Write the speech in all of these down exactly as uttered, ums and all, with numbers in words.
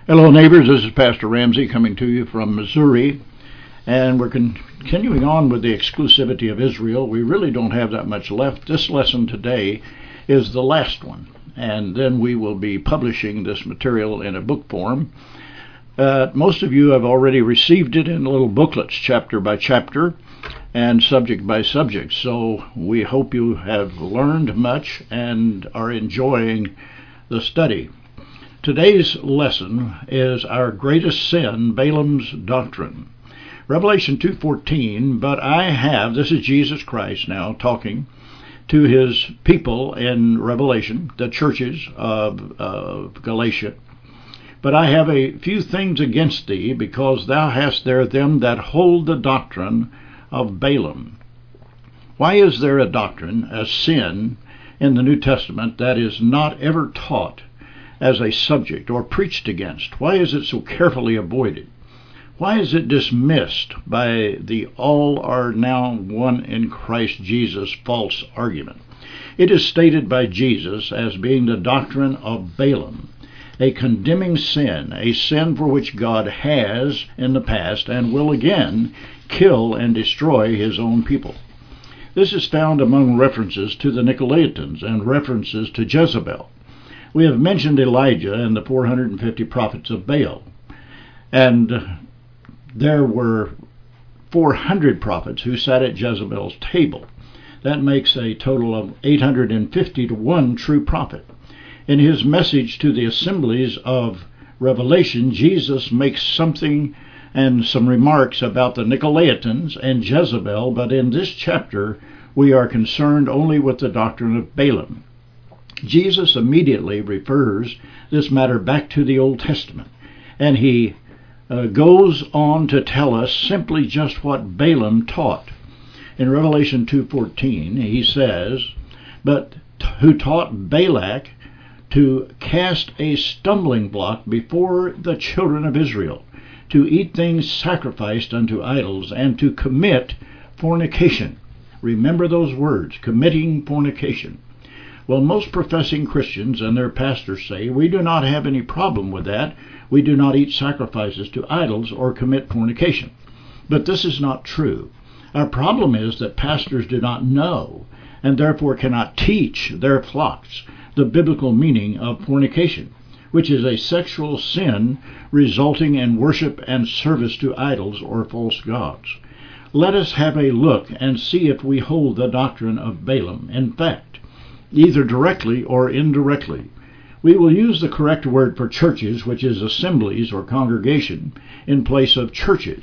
Hello, neighbors. This is Pastor Ramsey coming to you from Missouri, and we're con- continuing on with the exclusivity of Israel. We really don't have that much left. This lesson today is the last one, and then we will be publishing this material in a book form. Uh, most of you have already received it in little booklets, chapter by chapter and subject by subject, so we hope you have learned much and are enjoying the study. Today's lesson is our greatest sin, Balaam's doctrine. Revelation two fourteen, but I have, this is Jesus Christ now talking to his people in Revelation, the churches of, of Galatia. But I have a few things against thee, because thou hast there them that hold the doctrine of Balaam. Why is there a doctrine, a sin, in the New Testament that is not ever taught as a subject or preached against? Why is it so carefully avoided? Why is it dismissed by the all are now one in Christ Jesus false argument? It is stated by Jesus as being the doctrine of Balaam, a condemning sin, a sin for which God has in the past and will again kill and destroy his own people. This is found among references to the Nicolaitans and references to Jezebel. We have mentioned Elijah and the four hundred fifty prophets of Baal, and there were four hundred prophets who sat at Jezebel's table. That makes a total of eight hundred fifty to one true prophet. In his message to the assemblies of Revelation, Jesus makes something and some remarks about the Nicolaitans and Jezebel, but in this chapter we are concerned only with the doctrine of Balaam. Jesus immediately refers this matter back to the Old Testament, and he uh, goes on to tell us simply just what Balaam taught. In Revelation two fourteen, he says, but who taught Balak to cast a stumbling block before the children of Israel, to eat things sacrificed unto idols, and to commit fornication. Remember those words, committing fornication. Well, most professing Christians and their pastors say, we do not have any problem with that. We do not eat sacrifices to idols or commit fornication. But this is not true. Our problem is that pastors do not know and therefore cannot teach their flocks the biblical meaning of fornication, which is a sexual sin resulting in worship and service to idols or false gods. Let us have a look and see if we hold the doctrine of Balaam. In fact, either directly or indirectly. We will use the correct word for churches, which is assemblies or congregation, in place of churches.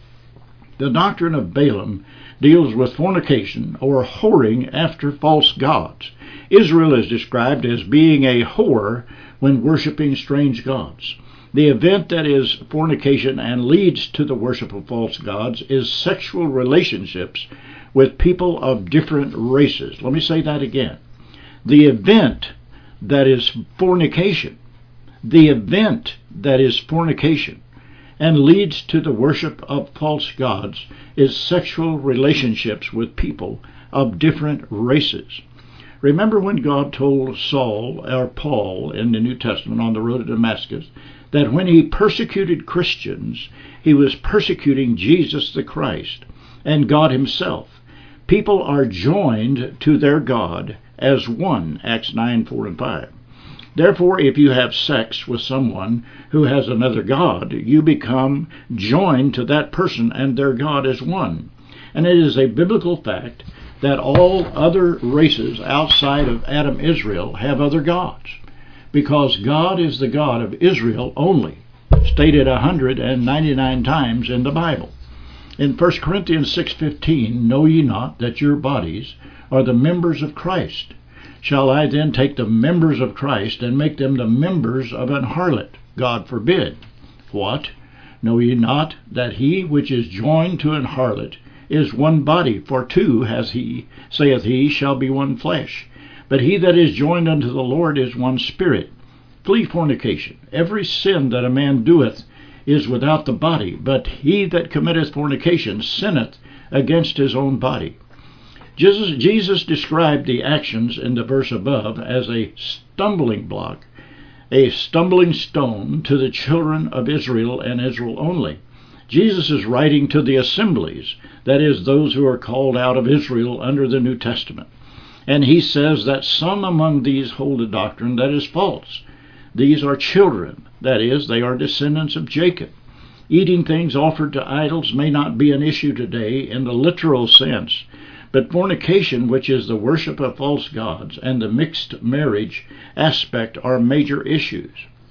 The doctrine of Balaam deals with fornication or whoring after false gods. Israel is described as being a whore when worshiping strange gods. The event that is fornication and leads to the worship of false gods is sexual relationships with people of different races. Let me say that again. The event that is fornication, the event that is fornication and leads to the worship of false gods is sexual relationships with people of different races. Remember when God told Saul, or Paul in the New Testament on the road to Damascus, that when he persecuted Christians, he was persecuting Jesus the Christ and God himself. People are joined to their God as one, Acts nine, four and five. Therefore, if you have sex with someone who has another God, you become joined to that person and their God as one. And it is a biblical fact that all other races outside of Adam Israel have other gods, because God is the God of Israel only, stated one hundred ninety-nine times in the Bible. In First Corinthians six fifteen, know ye not that your bodies are the members of Christ? Shall I then take the members of Christ and make them the members of an harlot? God forbid. What? Know ye not that he which is joined to an harlot is one body? For two, as he saith he, shall be one flesh. But he that is joined unto the Lord is one spirit. Flee fornication. Every sin that a man doeth is without the body, but he that committeth fornication sinneth against his own body. Jesus, Jesus described the actions in the verse above as a stumbling block a stumbling stone to the children of Israel and Israel only. Jesus is writing to the assemblies, that is, those who are called out of Israel under the New Testament. And he says that some among these hold a doctrine that is false. These are children, that is, they are descendants of Jacob. Eating things offered to idols may not be an issue today in the literal sense, but fornication, which is the worship of false gods, and the mixed marriage aspect are major issues.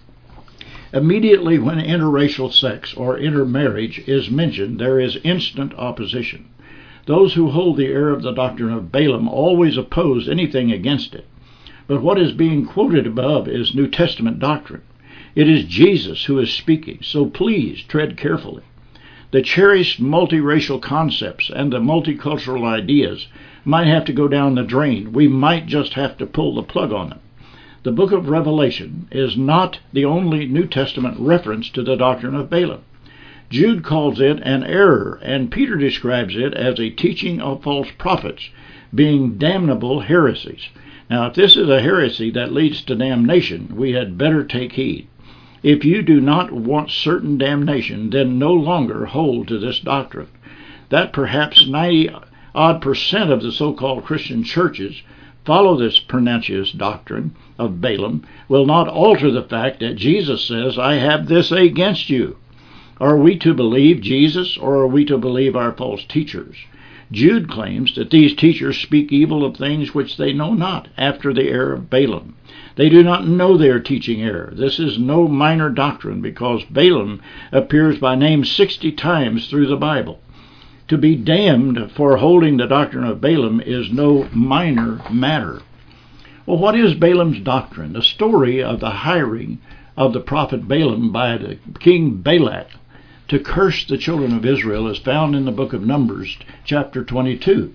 Immediately when interracial sex or intermarriage is mentioned, there is instant opposition. Those who hold the error of the doctrine of Balaam always oppose anything against it. But what is being quoted above is New Testament doctrine. It is Jesus who is speaking, so please tread carefully. The cherished multiracial concepts and the multicultural ideas might have to go down the drain. We might just have to pull the plug on them. The book of Revelation is not the only New Testament reference to the doctrine of Balaam. Jude calls it an error, and Peter describes it as a teaching of false prophets, being damnable heresies. Now, if this is a heresy that leads to damnation, we had better take heed. If you do not want certain damnation, then no longer hold to this doctrine. That perhaps ninety-odd percent of the so-called Christian churches follow this pernicious doctrine of Balaam will not alter the fact that Jesus says, I have this against you. Are we to believe Jesus, or are we to believe our false teachers? Jude claims that these teachers speak evil of things which they know not, after the error of Balaam. They do not know they are teaching error. This is no minor doctrine, because Balaam appears by name sixty times through the Bible. To be damned for holding the doctrine of Balaam is no minor matter. Well, what is Balaam's doctrine? The story of the hiring of the prophet Balaam by the king Balak to curse the children of Israel is found in the book of Numbers, chapter twenty-two.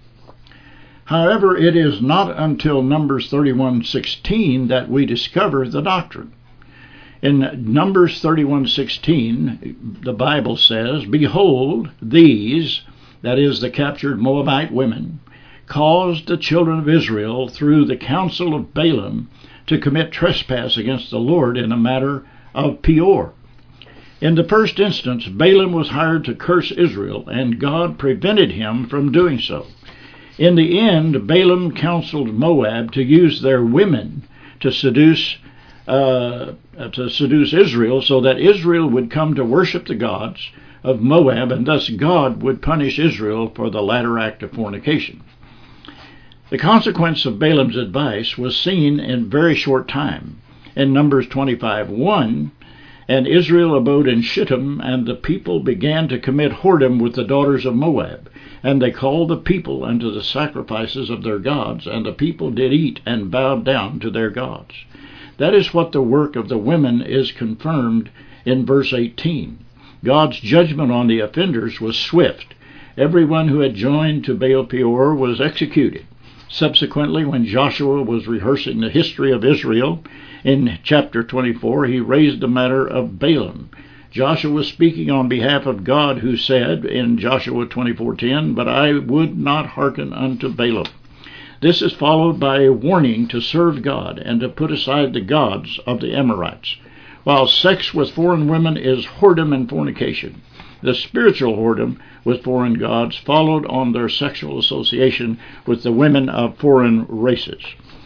However, it is not until Numbers thirty-one sixteen that we discover the doctrine. In Numbers thirty-one sixteen, the Bible says, Behold, these, that is, the captured Moabite women, caused the children of Israel through the counsel of Balaam to commit trespass against the Lord in the matter of Peor. In the first instance, Balaam was hired to curse Israel, and God prevented him from doing so. In the end, Balaam counseled Moab to use their women to seduce uh, to seduce Israel, so that Israel would come to worship the gods of Moab, and thus God would punish Israel for the latter act of fornication. The consequence of Balaam's advice was seen in very short time. In Numbers twenty-five one, and Israel abode in Shittim, and the people began to commit whoredom with the daughters of Moab. And they called the people unto the sacrifices of their gods, and the people did eat and bowed down to their gods. That is what the work of the women is confirmed in verse eighteen. God's judgment on the offenders was swift. Everyone who had joined to Baal Peor was executed. Subsequently, when Joshua was rehearsing the history of Israel, in chapter twenty-four, he raised the matter of Balaam. Joshua was speaking on behalf of God, who said in Joshua twenty-four ten, But I would not hearken unto Balaam. This is followed by a warning to serve God and to put aside the gods of the Amorites. While sex with foreign women is whoredom and fornication, the spiritual whoredom with foreign gods followed on their sexual association with the women of foreign races.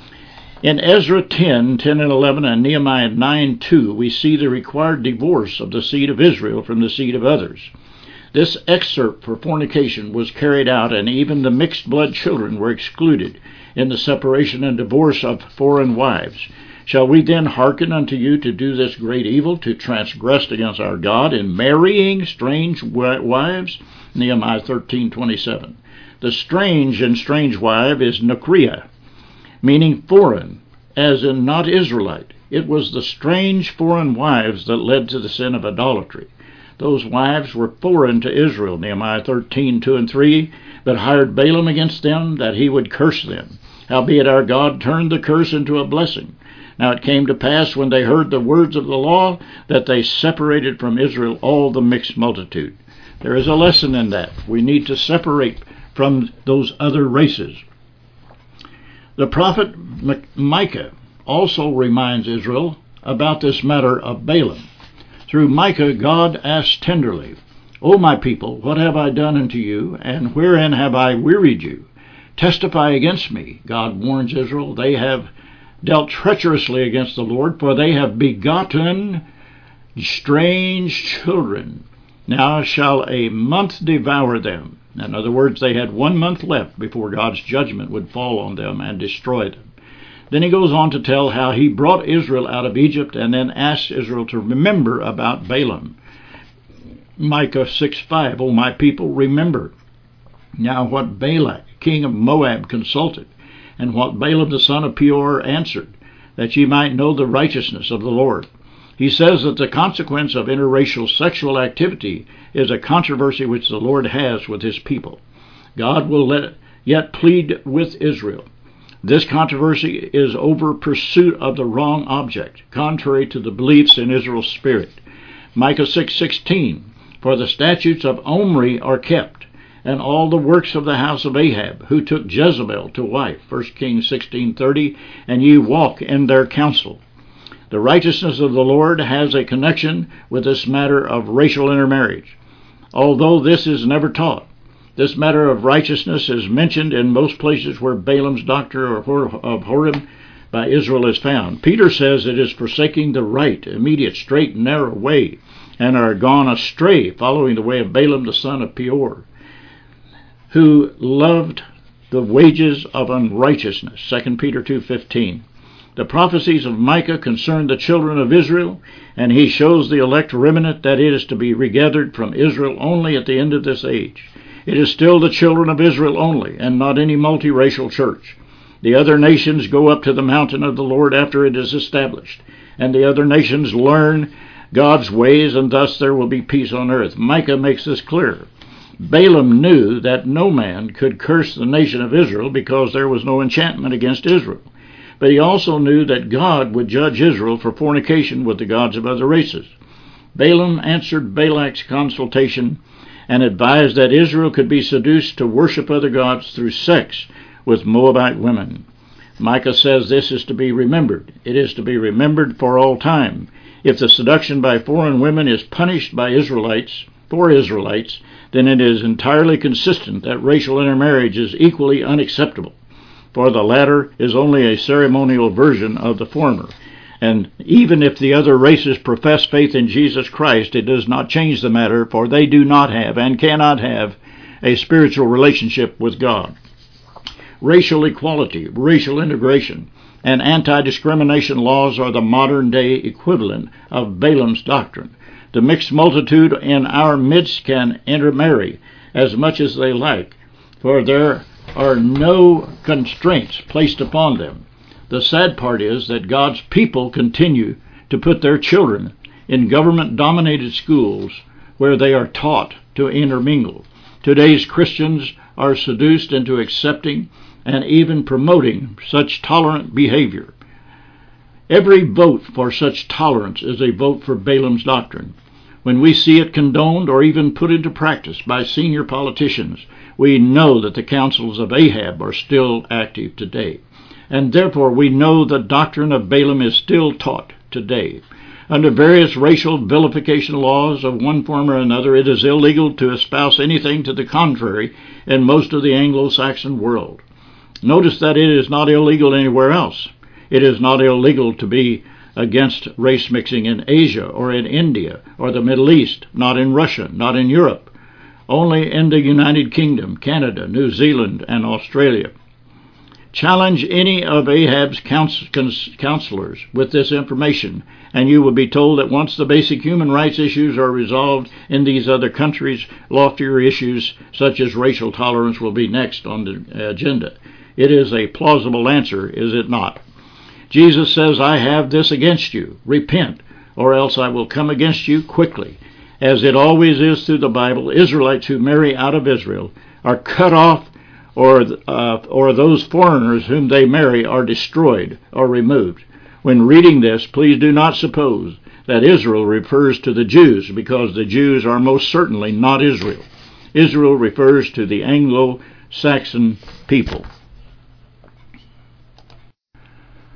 In Ezra ten, ten and eleven, and Nehemiah nine two, we see the required divorce of the seed of Israel from the seed of others. This excerpt for fornication was carried out, and even the mixed blood children were excluded in the separation and divorce of foreign wives. Shall we then hearken unto you to do this great evil, to transgress against our God in marrying strange wives? Nehemiah thirteen twenty-seven. The strange and strange wife is Nukria, meaning foreign, as in not Israelite. It was the strange foreign wives that led to the sin of idolatry. Those wives were foreign to Israel, Nehemiah thirteen two and three, but hired Balaam against them, that he would curse them. Howbeit our God turned the curse into a blessing. Now it came to pass, when they heard the words of the law, that they separated from Israel all the mixed multitude. There is a lesson in that. We need to separate from those other races. The prophet Micah also reminds Israel about this matter of Balaam. Through Micah, God asks tenderly, O my people, what have I done unto you, and wherein have I wearied you? Testify against me. God warns Israel, they have dealt treacherously against the Lord, for they have begotten strange children. Now shall a month devour them. In other words, they had one month left before God's judgment would fall on them and destroy them. Then he goes on to tell how he brought Israel out of Egypt and then asked Israel to remember about Balaam. Micah six five, O my people, remember now what Balak, king of Moab, consulted, and what Balaam the son of Peor answered, that ye might know the righteousness of the Lord. He says that the consequence of interracial sexual activity is a controversy which the Lord has with his people. God will let, yet plead with Israel. This controversy is over pursuit of the wrong object, contrary to the beliefs in Israel's spirit. Micah six sixteen, for the statutes of Omri are kept, and all the works of the house of Ahab, who took Jezebel to wife, First Kings sixteen thirty, and ye walk in their counsel. The righteousness of the Lord has a connection with this matter of racial intermarriage, although this is never taught. This matter of righteousness is mentioned in most places where Balaam's doctrine of Horim by Israel is found. Peter says it is forsaking the right, immediate, straight, and narrow way, and are gone astray, following the way of Balaam the son of Peor, who loved the wages of unrighteousness, Second Peter two fifteen. The prophecies of Micah concern the children of Israel, and he shows the elect remnant that it is to be regathered from Israel only at the end of this age. It is still the children of Israel only, and not any multiracial church. The other nations go up to the mountain of the Lord after it is established, and the other nations learn God's ways, and thus there will be peace on earth. Micah makes this clear. Balaam knew that no man could curse the nation of Israel because there was no enchantment against Israel. But he also knew that God would judge Israel for fornication with the gods of other races. Balaam answered Balak's consultation and advised that Israel could be seduced to worship other gods through sex with Moabite women. Micah says this is to be remembered. It is to be remembered for all time. If the seduction by foreign women is punished by Israelites, for Israelites, then it is entirely consistent that racial intermarriage is equally unacceptable. For the latter is only a ceremonial version of the former. And even if the other races profess faith in Jesus Christ, it does not change the matter, for they do not have and cannot have a spiritual relationship with God. Racial equality, racial integration, and anti-discrimination laws are the modern-day equivalent of Balaam's doctrine. The mixed multitude in our midst can intermarry as much as they like, for there are no constraints placed upon them. The sad part is that God's people continue to put their children in government-dominated schools where they are taught to intermingle. Today's Christians are seduced into accepting and even promoting such tolerant behavior. Every vote for such tolerance is a vote for Balaam's doctrine. When we see it condoned or even put into practice by senior politicians, we know that the counsels of Ahab are still active today. And therefore we know the doctrine of Balaam is still taught today. Under various racial vilification laws of one form or another, it is illegal to espouse anything to the contrary in most of the Anglo-Saxon world. Notice that it is not illegal anywhere else. It is not illegal to be against race mixing in Asia or in India or the Middle East, not in Russia, not in Europe, only in the United Kingdom, Canada, New Zealand, and Australia. Challenge any of Ahab's counselors with this information, and you will be told that once the basic human rights issues are resolved in these other countries, loftier issues such as racial tolerance will be next on the agenda. It is a plausible answer, is it not? Jesus says, I have this against you. Repent, or else I will come against you quickly. As it always is through the Bible, Israelites who marry out of Israel are cut off, or uh, or those foreigners whom they marry are destroyed or removed. When reading this, please do not suppose that Israel refers to the Jews, because the Jews are most certainly not Israel. Israel refers to the Anglo-Saxon people.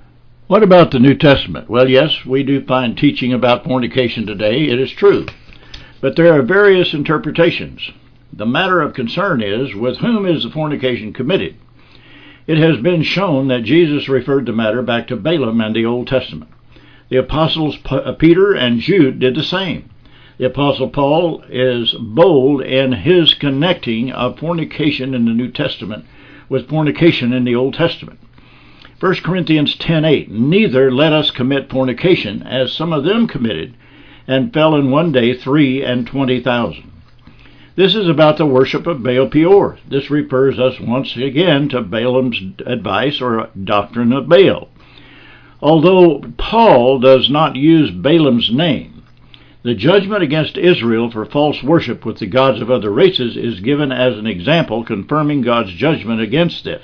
What about the New Testament? Well, yes, we do find teaching about fornication today. It is true. But there are various interpretations. The matter of concern is, with whom is the fornication committed? It has been shown that Jesus referred the matter back to Balaam and the Old Testament. The apostles Peter and Jude did the same. The apostle Paul is bold in his connecting of fornication in the New Testament with fornication in the Old Testament. First Corinthians ten eight, neither let us commit fornication, as some of them committed, and fell in one day three and twenty thousand. This is about the worship of Baal Peor. This refers us once again to Balaam's advice or doctrine of Baal. Although Paul does not use Balaam's name, the judgment against Israel for false worship with the gods of other races is given as an example confirming God's judgment against this.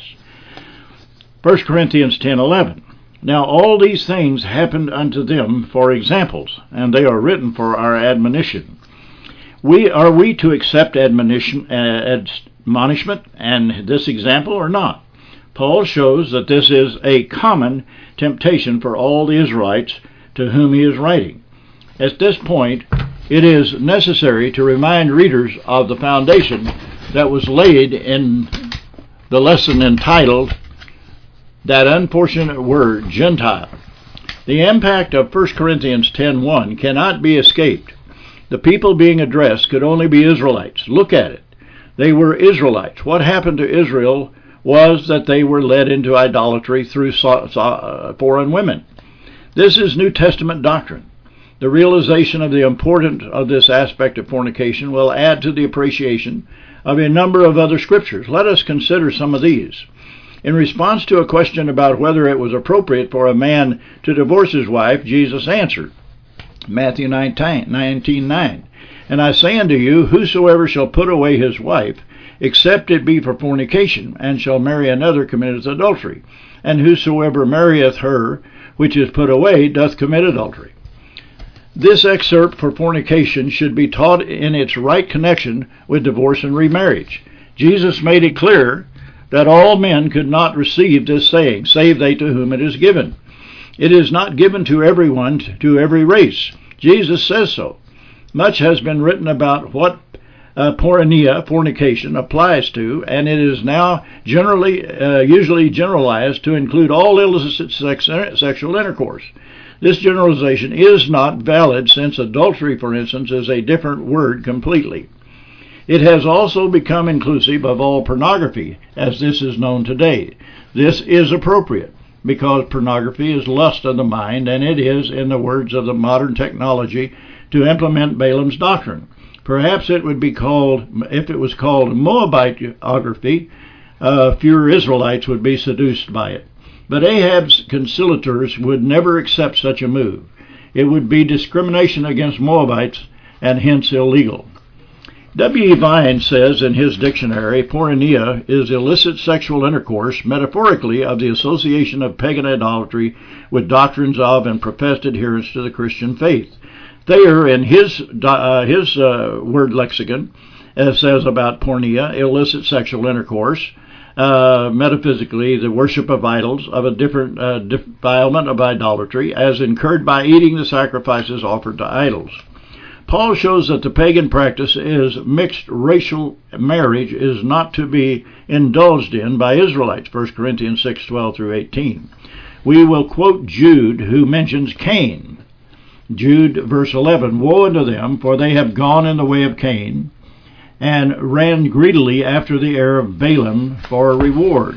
First Corinthians ten eleven. Now all these things happened unto them for examples, and they are written for our admonition. We are we to accept admonition, uh, admonishment and this example or not? Paul shows that this is a common temptation for all the Israelites to whom he is writing. At this point, it is necessary to remind readers of the foundation that was laid in the lesson entitled that unfortunate word, Gentile. The impact of First Corinthians ten one cannot be escaped. The people being addressed could only be Israelites. Look at it. They were Israelites. What happened to Israel was that they were led into idolatry through foreign women. This is New Testament doctrine. The realization of the importance of this aspect of fornication will add to the appreciation of a number of other scriptures. Let us consider some of these. In response to a question about whether it was appropriate for a man to divorce his wife, Jesus answered, Matthew nineteen nine, And I say unto you, whosoever shall put away his wife, except it be for fornication, and shall marry another, committeth adultery. And whosoever marrieth her which is put away doth commit adultery. This excerpt for fornication should be taught in its right connection with divorce and remarriage. Jesus made it clear that all men could not receive this saying, save they to whom it is given. It is not given to everyone, to every race. Jesus says so. Much has been written about what uh, porneia, fornication, applies to, and it is now generally, uh, usually generalized to include all illicit sex, sexual intercourse. This generalization is not valid, since adultery, for instance, is a different word completely. It has also become inclusive of all pornography, as this is known today. This is appropriate, because pornography is lust of the mind, and it is, in the words of the modern technology, to implement Balaam's doctrine. Perhaps it would be called, if it was called Moabiteography, uh, fewer Israelites would be seduced by it. But Ahab's conciliators would never accept such a move. It would be discrimination against Moabites, and hence illegal. W E Vine says in his dictionary, porneia is illicit sexual intercourse, metaphorically, of the association of pagan idolatry with doctrines of and professed adherence to the Christian faith. Thayer, in his uh, his uh, word lexicon, uh, says about porneia, illicit sexual intercourse, uh, metaphysically, the worship of idols, of a different uh, defilement of idolatry, as incurred by eating the sacrifices offered to idols. Paul shows that the pagan practice is mixed racial marriage is not to be indulged in by Israelites, First Corinthians six twelve through eighteen. We will quote Jude, who mentions Cain. Jude, verse eleven, Woe unto them, for they have gone in the way of Cain, and ran greedily after the heir of Balaam for a reward.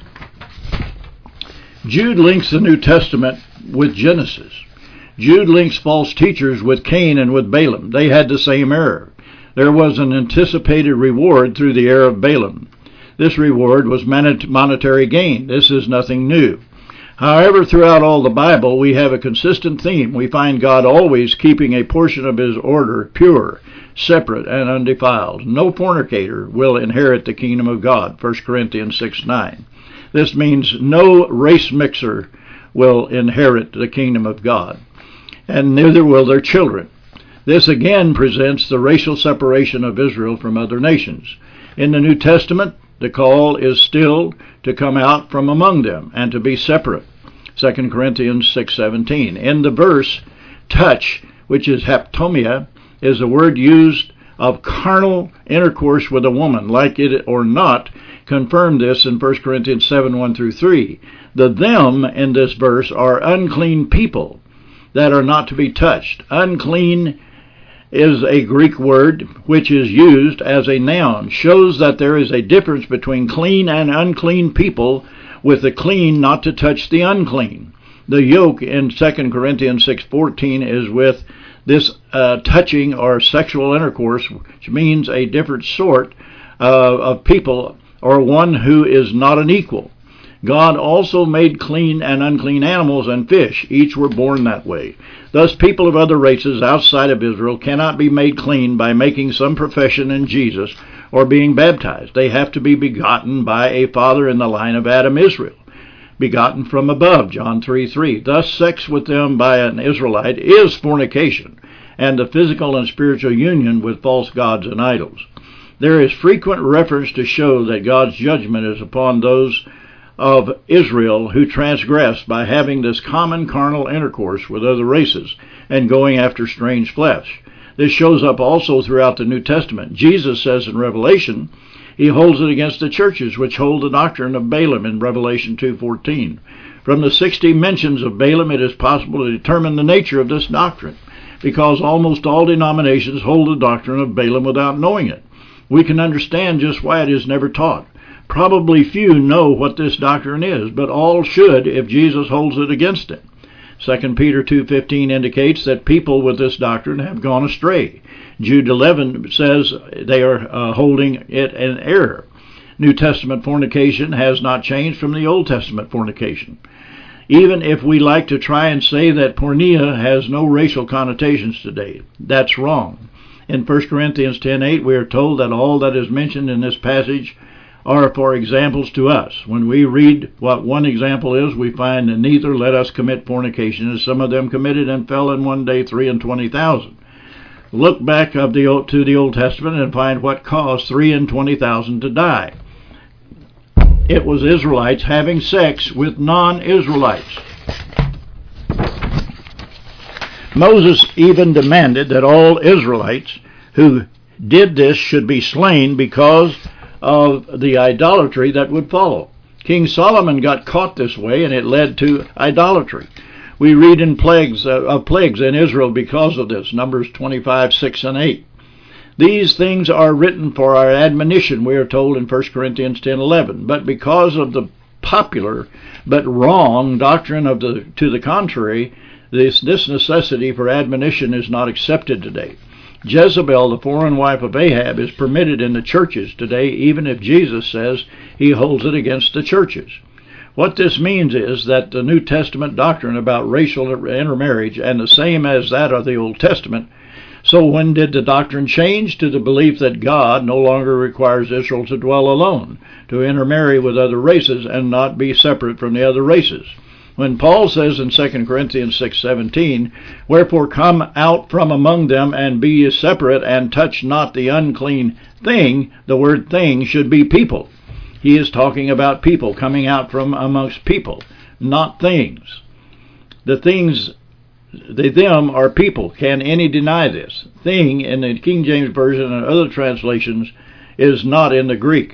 Jude links the New Testament with Genesis. Jude links false teachers with Cain and with Balaam. They had the same error. There was an anticipated reward through the heir of Balaam. This reward was monetary gain. This is nothing new. However, throughout all the Bible, we have a consistent theme. We find God always keeping a portion of his order pure, separate, and undefiled. No fornicator will inherit the kingdom of God, First Corinthians six nine. This means no race mixer will inherit the kingdom of God, and neither will their children. This again presents the racial separation of Israel from other nations. In the New Testament, the call is still to come out from among them and to be separate. Second Corinthians six seventeen. In the verse, touch, which is haptomia, is a word used of carnal intercourse with a woman, like it or not, confirmed this in First Corinthians seven one through three. The them in this verse are unclean people that are not to be touched. Unclean is a Greek word which is used as a noun, shows that there is a difference between clean and unclean people, with the clean not to touch the unclean. The yoke in Second Corinthians six fourteen is with this uh, touching or sexual intercourse, which means a different sort uh, of people, or one who is not an equal. God also made clean and unclean animals and fish. Each were born that way. Thus, people of other races outside of Israel cannot be made clean by making some profession in Jesus or being baptized. They have to be begotten by a father in the line of Adam Israel, begotten from above, John three three. Thus, sex with them by an Israelite is fornication, and the physical and spiritual union with false gods and idols. There is frequent reference to show that God's judgment is upon those of Israel who transgress by having this common carnal intercourse with other races and going after strange flesh. This shows up also throughout the New Testament. Jesus says in Revelation, he holds it against the churches which hold the doctrine of Balaam in Revelation two fourteen. From the sixty mentions of Balaam, it is possible to determine the nature of this doctrine, because almost all denominations hold the doctrine of Balaam without knowing it. We can understand just why it is never taught. Probably few know what this doctrine is, but all should if Jesus holds it against it. Second Peter two fifteen indicates that people with this doctrine have gone astray. Jude eleven says they are uh, holding it in error. New Testament fornication has not changed from the Old Testament fornication. Even if we like to try and say that porneia has no racial connotations today, that's wrong. In First Corinthians ten eight, we are told that all that is mentioned in this passage are for examples to us. When we read what one example is, we find that neither let us commit fornication, as some of them committed and fell in one day three and twenty thousand. Look back of the old, to the Old Testament and find what caused three and twenty thousand to die. It was Israelites having sex with non-Israelites. Moses even demanded that all Israelites who did this should be slain because of the idolatry that would follow. King Solomon got caught this way, and it led to idolatry. We read in plagues uh, of plagues in Israel because of this, Numbers twenty-five, six and eight. These things are written for our admonition, we are told in First Corinthians ten eleven. But because of the popular but wrong doctrine of the to the contrary, this, this necessity for admonition is not accepted today. Jezebel, the foreign wife of Ahab, is permitted in the churches today, even if Jesus says he holds it against the churches. What this means is that the New Testament doctrine about racial intermarriage and the same as that of the Old Testament. So when did the doctrine change? To the belief that God no longer requires Israel to dwell alone, to intermarry with other races and not be separate from the other races. When Paul says in Second Corinthians six seventeen, wherefore come out from among them and be ye separate and touch not the unclean thing, the word thing should be people. He is talking about people coming out from amongst people, not things. The things, the them are people. Can any deny this? Thing in the King James Version and other translations is not in the Greek.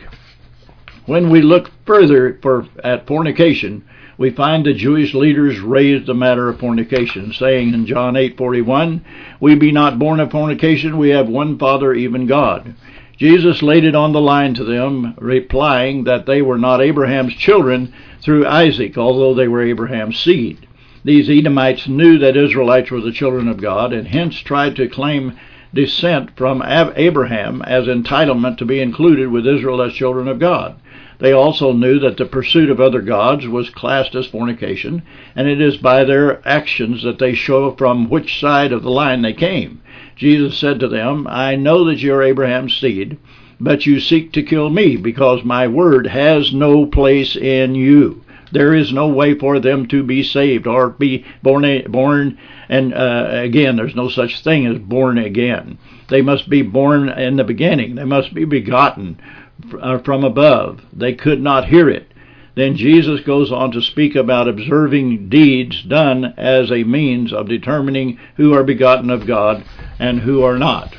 When we look further for at fornication, we find the Jewish leaders raised the matter of fornication, saying in John eight forty-one, we be not born of fornication, we have one Father, even God. Jesus laid it on the line to them, replying that they were not Abraham's children through Isaac, although they were Abraham's seed. These Edomites knew that Israelites were the children of God, and hence tried to claim descent from Abraham as entitlement to be included with Israel as children of God. They also knew that the pursuit of other gods was classed as fornication, and it is by their actions that they show from which side of the line they came. Jesus said to them, I know that you are Abraham's seed, but you seek to kill me, because my word has no place in you. There is no way for them to be saved or be born, born and uh, again, there's no such thing as born again. They must be born in the beginning. They must be begotten from above. They could not hear it. Then Jesus goes on to speak about observing deeds done as a means of determining who are begotten of God and who are not.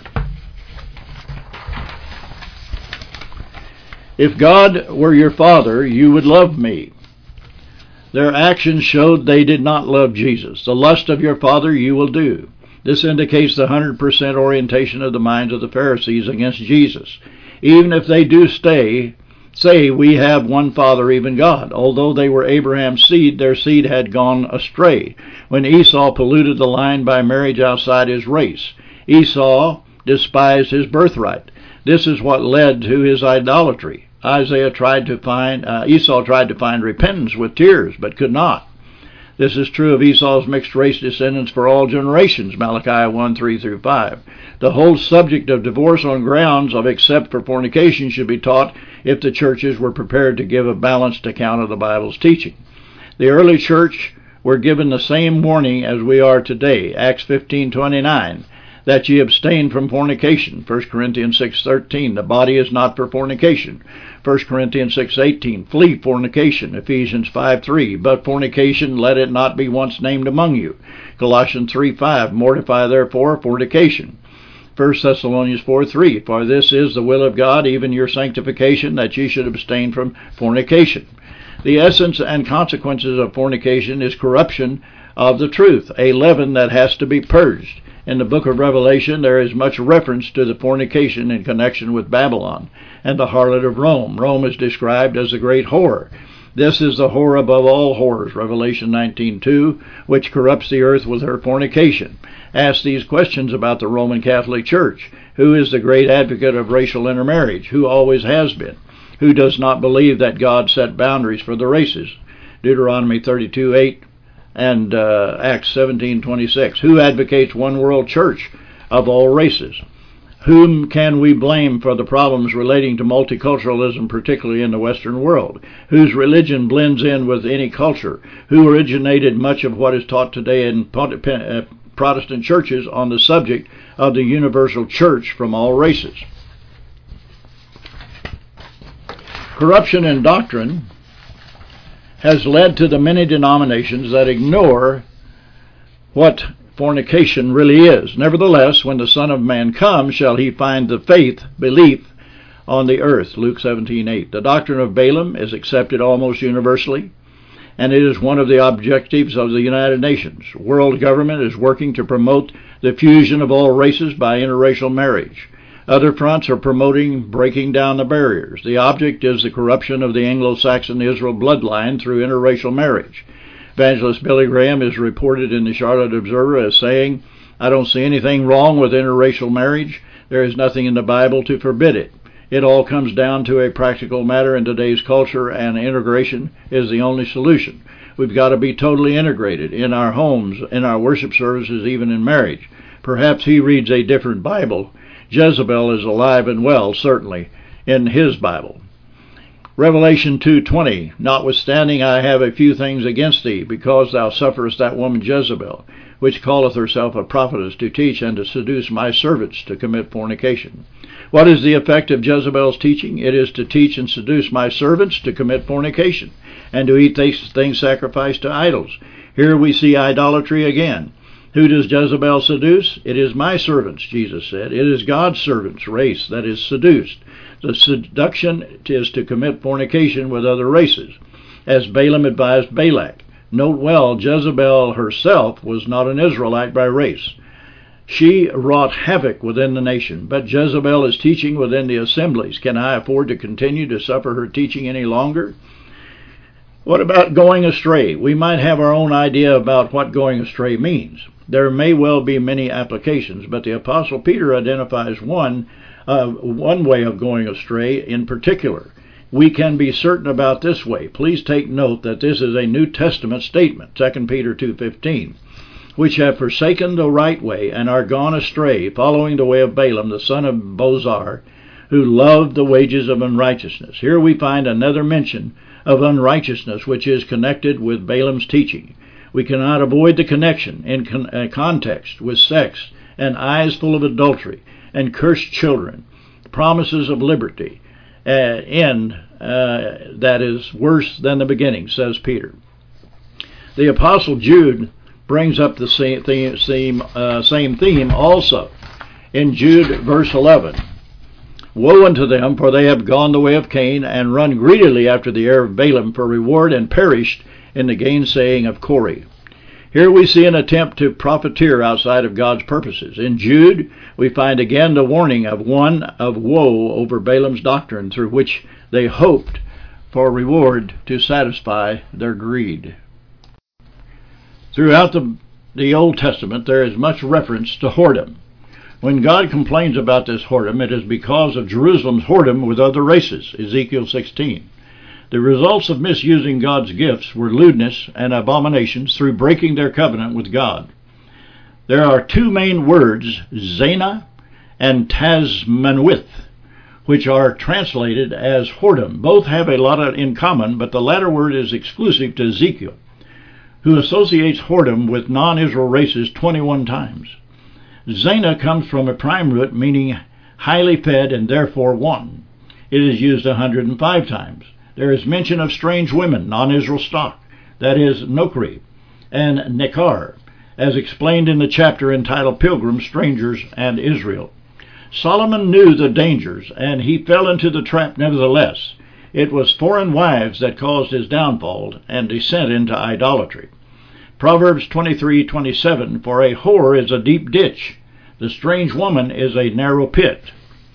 If God were your father, you would love me. Their actions showed they did not love Jesus. The lust of your father you will do. This indicates the one hundred percent orientation of the minds of the Pharisees against Jesus. Even if they do stay, say, we have one Father, even God. Although they were Abraham's seed, their seed had gone astray when Esau polluted the line by marriage outside his race. Esau despised his birthright. This is what led to his idolatry. Isaiah tried to find, uh, Esau tried to find repentance with tears, but could not. This is true of Esau's mixed-race descendants for all generations, Malachi one, three through five. The whole subject of divorce on grounds of except for fornication should be taught if the churches were prepared to give a balanced account of the Bible's teaching. The early church were given the same warning as we are today, Acts fifteen twenty-nine, that ye abstain from fornication, First Corinthians six thirteen, the body is not for fornication, First Corinthians six eighteen, flee fornication, Ephesians five three, but fornication let it not be once named among you, Colossians three five, mortify therefore fornication, First Thessalonians four three, for this is the will of God, even your sanctification, that ye should abstain from fornication. The essence and consequences of fornication is corruption of the truth, a leaven that has to be purged. In the book of Revelation, there is much reference to the fornication in connection with Babylon and the harlot of Rome. Rome is described as a great whore. This is the whore above all whores, Revelation nineteen two, which corrupts the earth with her fornication. Ask these questions about the Roman Catholic Church. Who is the great advocate of racial intermarriage? Who always has been? Who does not believe that God set boundaries for the races? Deuteronomy thirty-two eight. And uh, Acts seventeen twenty-six. Who advocates one world church of all races? Whom can we blame for the problems relating to multiculturalism, particularly in the Western world? Whose religion blends in with any culture? Who originated much of what is taught today in Protestant churches on the subject of the universal church from all races? Corruption in doctrine has led to the many denominations that ignore what fornication really is. Nevertheless, when the Son of Man comes, shall he find the faith, belief on the earth, Luke seventeen eight. The doctrine of Balaam is accepted almost universally, and it is one of the objectives of the United Nations. World government is working to promote the fusion of all races by interracial marriage. Other fronts are promoting breaking down the barriers. The object is the corruption of the Anglo-Saxon Israel bloodline through interracial marriage. Evangelist Billy Graham is reported in the Charlotte Observer as saying, I don't see anything wrong with interracial marriage. There is nothing in the Bible to forbid it. It all comes down to a practical matter in today's culture, and integration is the only solution. We've got to be totally integrated in our homes, in our worship services, even in marriage. Perhaps he reads a different Bible. Jezebel is alive and well, certainly, in his Bible. Revelation two twenty, notwithstanding I have a few things against thee, because thou sufferest that woman Jezebel, which calleth herself a prophetess, to teach and to seduce my servants to commit fornication. What is the effect of Jezebel's teaching? It is to teach and seduce my servants to commit fornication, and to eat things sacrificed to idols. Here we see idolatry again. Who does Jezebel seduce? It is my servants, Jesus said. It is God's servants, race, that is seduced. The seduction is to commit fornication with other races, as Balaam advised Balak. Note well, Jezebel herself was not an Israelite by race. She wrought havoc within the nation, but Jezebel is teaching within the assemblies. Can I afford to continue to suffer her teaching any longer? What about going astray? We might have our own idea about what going astray means. There may well be many applications, but the Apostle Peter identifies one, uh, one way of going astray in particular. We can be certain about this way. Please take note that this is a New Testament statement, Second Peter two fifteen, which have forsaken the right way and are gone astray, following the way of Balaam, the son of Bozar, who loved the wages of unrighteousness. Here we find another mention of unrighteousness, which is connected with Balaam's teaching. We cannot avoid the connection in con- uh, context with sex and eyes full of adultery and cursed children, promises of liberty uh, in uh, that is worse than the beginning, says Peter. The Apostle Jude brings up the same theme, same, uh, same theme also. In Jude verse eleven, woe unto them, for they have gone the way of Cain, and run greedily after the heir of Balaam for reward, and perished in the gainsaying of Corey. Here we see an attempt to profiteer outside of God's purposes. In Jude, we find again the warning of one of woe over Balaam's doctrine, through which they hoped for reward to satisfy their greed. Throughout the, the Old Testament, there is much reference to whoredom. When God complains about this whoredom, it is because of Jerusalem's whoredom with other races, Ezekiel sixteen. The results of misusing God's gifts were lewdness and abominations through breaking their covenant with God. There are two main words, zana and tazmanwith, which are translated as whoredom. Both have a lot in common, but the latter word is exclusive to Ezekiel, who associates whoredom with non-Israel races twenty-one times. Zana comes from a prime root meaning highly fed and therefore wanton. It is used one hundred five times. There is mention of strange women, non-Israel stock, that is, Nokri, and Nekar, as explained in the chapter entitled Pilgrims, Strangers, and Israel. Solomon knew the dangers, and he fell into the trap nevertheless. It was foreign wives that caused his downfall and descent into idolatry. Proverbs twenty-three twenty-seven, for a whore is a deep ditch, the strange woman is a narrow pit.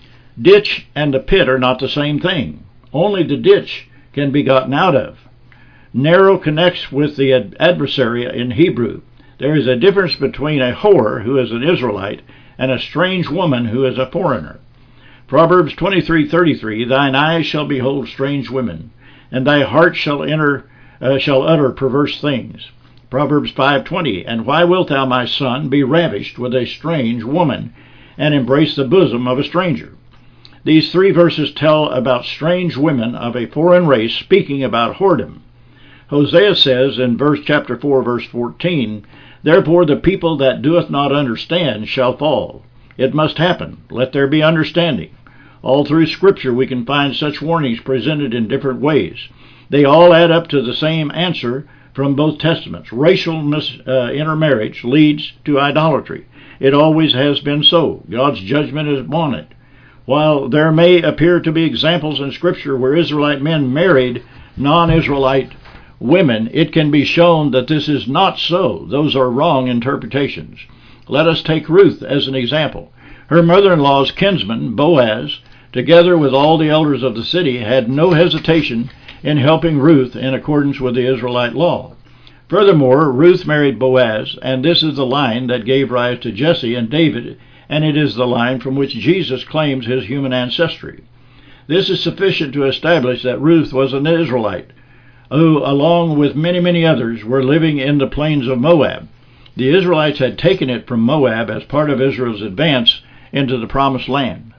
Ditch and the pit are not the same thing. Only the ditch can be gotten out of. Narrow connects with the ad- adversary in Hebrew. There is a difference between a whore, who is an Israelite, and a strange woman, who is a foreigner. Proverbs twenty-three thirty-three, thine eyes shall behold strange women, and thy heart shall enter uh, shall utter perverse things. Proverbs five twenty, and why wilt thou, my son, be ravished with a strange woman, and embrace the bosom of a stranger? These three verses tell about strange women of a foreign race, speaking about whoredom. Hosea says in verse chapter four, verse fourteen, therefore the people that doeth not understand shall fall. It must happen. Let there be understanding. All through Scripture we can find such warnings presented in different ways. They all add up to the same answer from both testaments. Racial mis, uh, intermarriage leads to idolatry. It always has been so. God's judgment is upon it. While there may appear to be examples in Scripture where Israelite men married non-Israelite women, it can be shown that this is not so. Those are wrong interpretations. Let us take Ruth as an example. Her mother-in-law's kinsman, Boaz, together with all the elders of the city, had no hesitation in helping Ruth in accordance with the Israelite law. Furthermore, Ruth married Boaz, and this is the line that gave rise to Jesse and David, and it is the line from which Jesus claims his human ancestry. This is sufficient to establish that Ruth was an Israelite, who, along with many, many others, were living in the plains of Moab. The Israelites had taken it from Moab as part of Israel's advance into the Promised Land.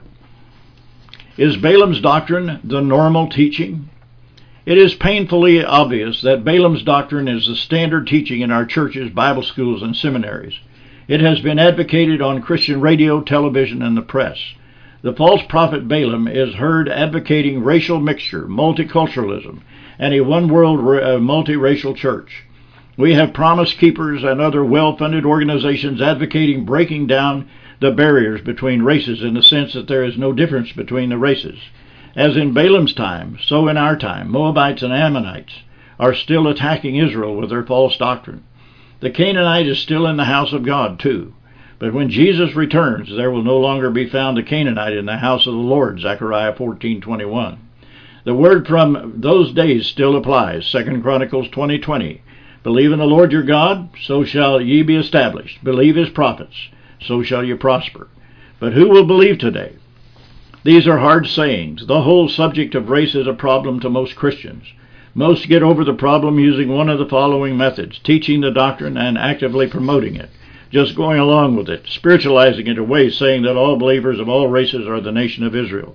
Is Balaam's doctrine the normal teaching? It is painfully obvious that Balaam's doctrine is the standard teaching in our churches, Bible schools, and seminaries. It has been advocated on Christian radio, television, and the press. The false prophet Balaam is heard advocating racial mixture, multiculturalism, and a one-world uh, multiracial church. We have Promise Keepers and other well-funded organizations advocating breaking down the barriers between races in the sense that there is no difference between the races. As in Balaam's time, so in our time, Moabites and Ammonites are still attacking Israel with their false doctrine. The Canaanite is still in the house of God, too. But when Jesus returns, there will no longer be found a Canaanite in the house of the Lord, Zechariah fourteen twenty-one. The word from those days still applies, Second Chronicles twenty twenty. Believe in the Lord your God, so shall ye be established. Believe his prophets, so shall ye prosper. But who will believe today? These are hard sayings. The whole subject of race is a problem to most Christians. Most get over the problem using one of the following methods: teaching the doctrine and actively promoting it, just going along with it, spiritualizing it away, saying that all believers of all races are the nation of Israel.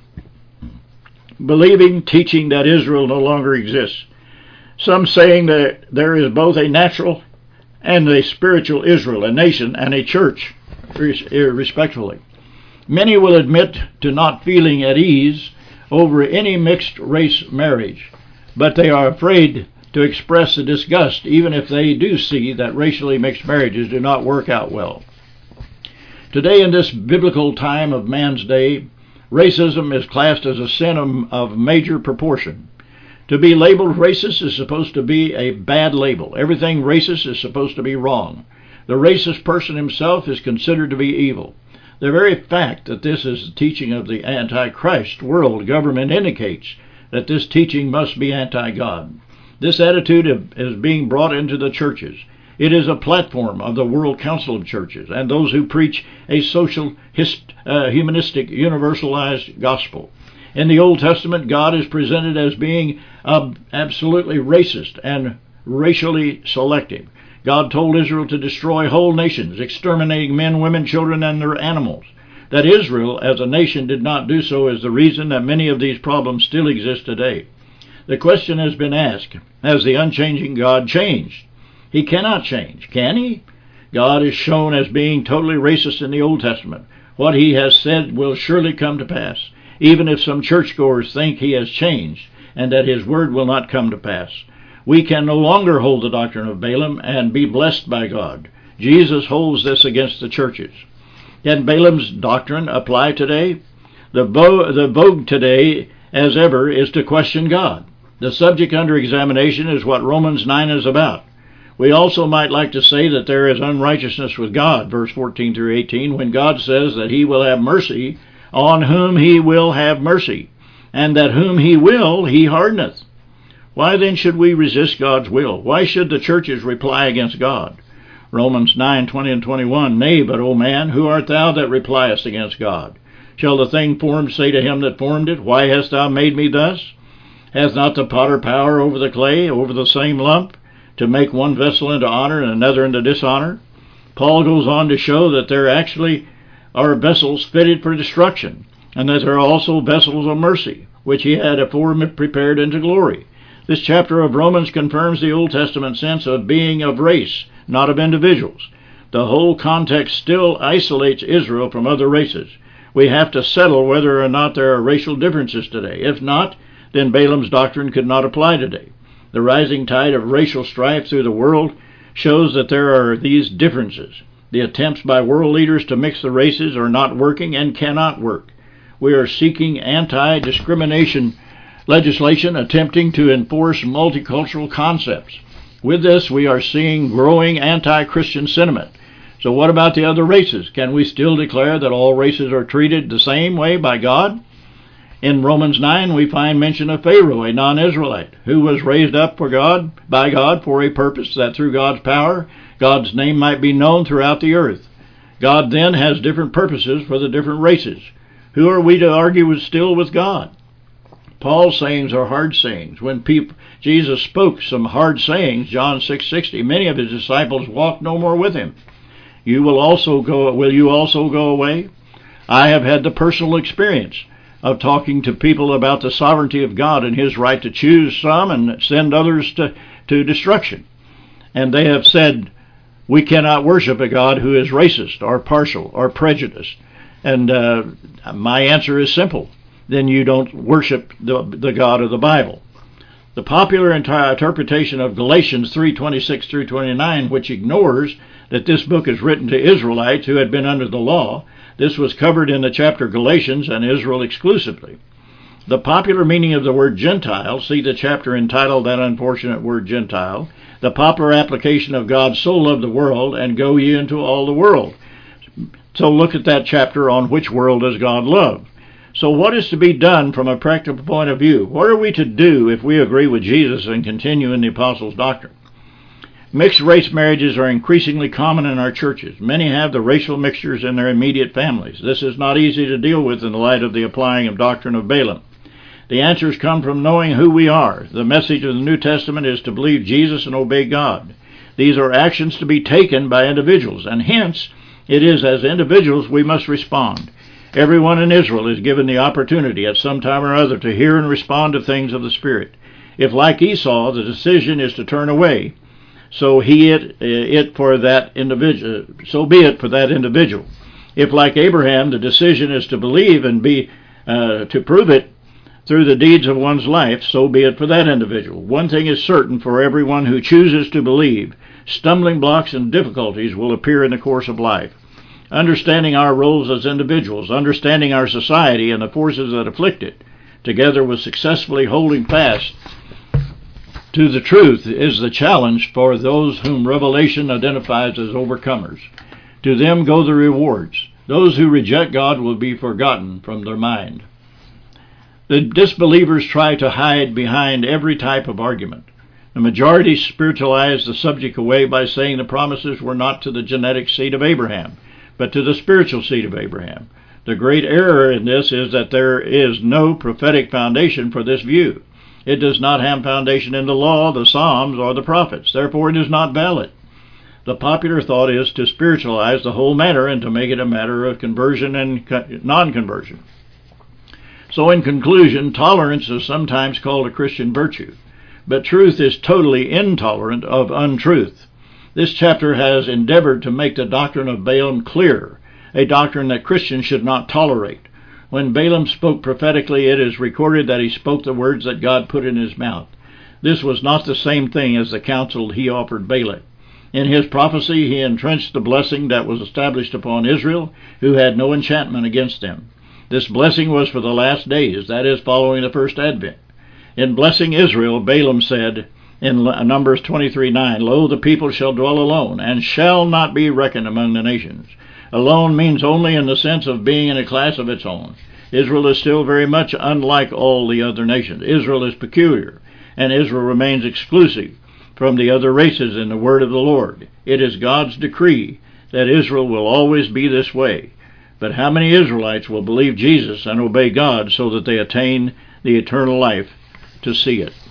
Believing, teaching that Israel no longer exists. Some saying that there is both a natural and a spiritual Israel, a nation and a church, respectfully. Many will admit to not feeling at ease over any mixed race marriage, but they are afraid to express the disgust even if they do see that racially mixed marriages do not work out well. Today, in this biblical time of man's day, racism is classed as a sin of, of major proportion. To be labeled racist is supposed to be a bad label. Everything racist is supposed to be wrong. The racist person himself is considered to be evil. The very fact that this is the teaching of the Antichrist world government indicates that this teaching must be anti-God. This attitude is being brought into the churches. It is a platform of the World Council of Churches and those who preach a social, hist, uh, humanistic, universalized gospel. In the Old Testament, God is presented as being uh, absolutely racist and racially selective. God told Israel to destroy whole nations, exterminating men, women, children, and their animals. That Israel as a nation did not do so is the reason that many of these problems still exist today. The question has been asked, has the unchanging God changed? He cannot change, can he? God is shown as being totally racist in the Old Testament. What he has said will surely come to pass, even if some churchgoers think he has changed and that his word will not come to pass. We can no longer hold the doctrine of Balaam and be blessed by God. Jesus holds this against the churches. Can Balaam's doctrine apply today? The, vo- the vogue today, as ever, is to question God. The subject under examination is what Romans nine is about. We also might like to say that there is unrighteousness with God, verse fourteen through eighteen, when God says that he will have mercy on whom he will have mercy, and that whom he will he hardeneth. Why then should we resist God's will? Why should the churches reply against God? Romans nine, twenty and twenty-one, Nay, but, O man, who art thou that repliest against God? Shall the thing formed say to him that formed it, Why hast thou made me thus? Hath not the potter power over the clay, over the same lump, to make one vessel into honor and another into dishonor? Paul goes on to show that there actually are vessels fitted for destruction, and that there are also vessels of mercy, which he had afore prepared into glory. This chapter of Romans confirms the Old Testament sense of being of race, not of individuals. The whole context still isolates Israel from other races. We have to settle whether or not there are racial differences today. If not, then Balaam's doctrine could not apply today. The rising tide of racial strife through the world shows that there are these differences. The attempts by world leaders to mix the races are not working and cannot work. We are seeking anti-discrimination legislation attempting to enforce multicultural concepts. With this, we are seeing growing anti-Christian sentiment. So what about the other races? Can we still declare that all races are treated the same way by God? In Romans nine, we find mention of Pharaoh, a non-Israelite, who was raised up for God by God for a purpose, that through God's power, God's name might be known throughout the earth. God then has different purposes for the different races. Who are we to argue with still with God? Paul's sayings are hard sayings. When people, Jesus spoke some hard sayings, John six sixty, many of his disciples walked no more with him. You will also go. Will you also go away? I have had the personal experience of talking to people about the sovereignty of God and his right to choose some and send others to, to destruction. And they have said, we cannot worship a God who is racist or partial or prejudiced. And uh, my answer is simple. Then you don't worship the, the God of the Bible. The popular interpretation of Galatians three twenty-six through twenty-nine, which ignores that this book is written to Israelites who had been under the law, this was covered in the chapter Galatians and Israel exclusively. The popular meaning of the word Gentile, see the chapter entitled That Unfortunate Word Gentile, the popular application of God so loved the world, and go ye into all the world. So look at that chapter on which world does God love. So what is to be done from a practical point of view? What are we to do if we agree with Jesus and continue in the apostles' doctrine? Mixed race marriages are increasingly common in our churches. Many have the racial mixtures in their immediate families. This is not easy to deal with in the light of the applying of doctrine of Balaam. The answers come from knowing who we are. The message of the New Testament is to believe Jesus and obey God. These are actions to be taken by individuals, and hence it is as individuals we must respond. Everyone in Israel is given the opportunity at some time or other to hear and respond to things of the Spirit. If, like Esau, the decision is to turn away, so he it, it for that individual, so be it for that individual. If, like Abraham, the decision is to believe and be uh, to prove it, through the deeds of one's life, so be it for that individual. One thing is certain for everyone who chooses to believe: stumbling blocks and difficulties will appear in the course of life. Understanding our roles as individuals, understanding our society and the forces that afflict it, together with successfully holding fast to the truth, is the challenge for those whom Revelation identifies as overcomers. To them go the rewards. Those who reject God will be forgotten from their mind. The disbelievers try to hide behind every type of argument. The majority spiritualize the subject away by saying the promises were not to the genetic seed of Abraham, but to the spiritual seed of Abraham. The great error in this is that there is no prophetic foundation for this view. It does not have foundation in the law, the Psalms, or the prophets. Therefore, it is not valid. The popular thought is to spiritualize the whole matter and to make it a matter of conversion and non-conversion. So in conclusion, tolerance is sometimes called a Christian virtue, but truth is totally intolerant of untruth. This chapter has endeavored to make the doctrine of Balaam clear, a doctrine that Christians should not tolerate. When Balaam spoke prophetically, it is recorded that he spoke the words that God put in his mouth. This was not the same thing as the counsel he offered Balak. In his prophecy, he entrenched the blessing that was established upon Israel, who had no enchantment against them. This blessing was for the last days, that is, following the first advent. In blessing Israel, Balaam said in Numbers twenty-three nine, "Lo, the people shall dwell alone, and shall not be reckoned among the nations." Alone means only in the sense of being in a class of its own. Israel is still very much unlike all the other nations. Israel is peculiar, and Israel remains exclusive from the other races in the word of the Lord. It is God's decree that Israel will always be this way. But how many Israelites will believe Jesus and obey God so that they attain the eternal life to see it?